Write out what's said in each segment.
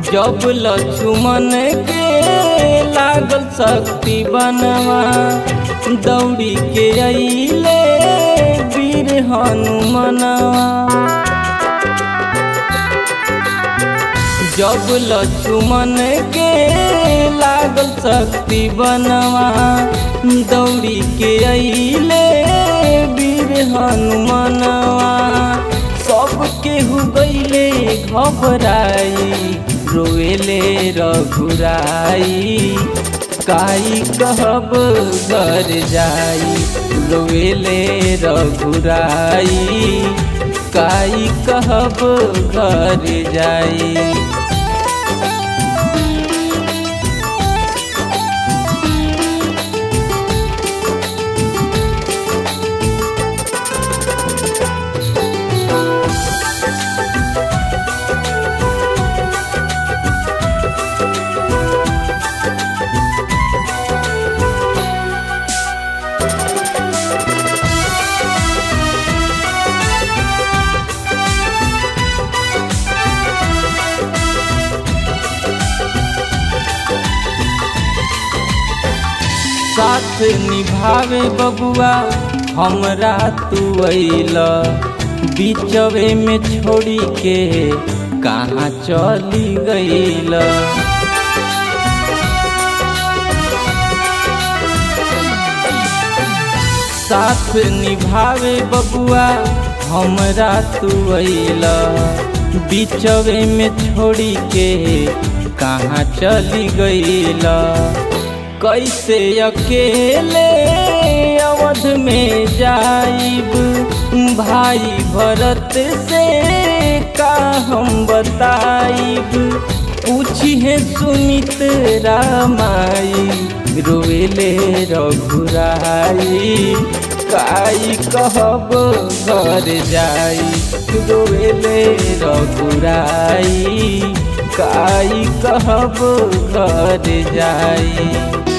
जब लक्ष्मण के लागल शक्ति बनवा, दौड़ी के अइले वीर हनुमनवा। जब लक्ष्मण के लागल शक्ति बनवा, दौड़ी के अइले वीर हनुमनवा। सब केहू गइले घबराई, रोएले रघुराई, काई कहब घर जाई। रोएले रघुराई, काई कहब घर जाई। साथ निभावे बबुआ हमरा तू अइला, बीचवे में छोड़ी के कहाँ चली गइला। साथ निभावे बबुआ हमरा तू अइला, बीचवे में छोड़ी के कहाँ चली गइला। कैसे अकेले अवध में जाइब, भाई भरत से का हम बताइब। पूछिए सुमित रामाई, रोएले रघुराई, काई कहब घर जाई। रोएले रघुराई, काई कहब घर जाई।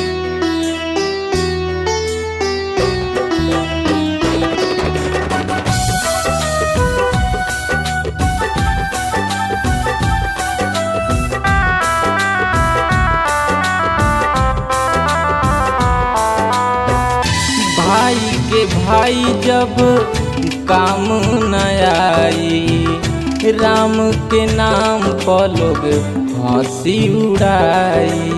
भाई के भाई जब काम न आई, राम के नाम पर लोग हंसी उड़ाई।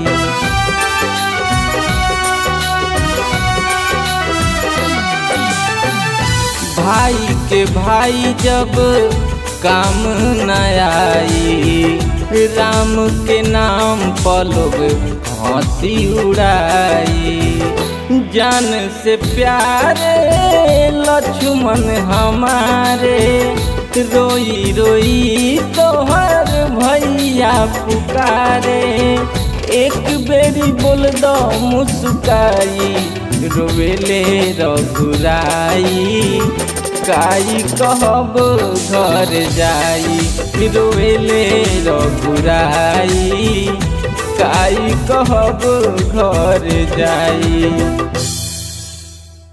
भाई के भाई जब काम न आई, राम के नाम पर लोग हंसी उड़ाई। जान से प्यारे लक्ष्मण हमारे, रोई रोई तोहर भैया पुकारे। एक बेरी बोल दो मुस्काई, रोवेले रघुराई, काई कहब घर जाई। रोवेले रघुराई, काई कहब घर जाई।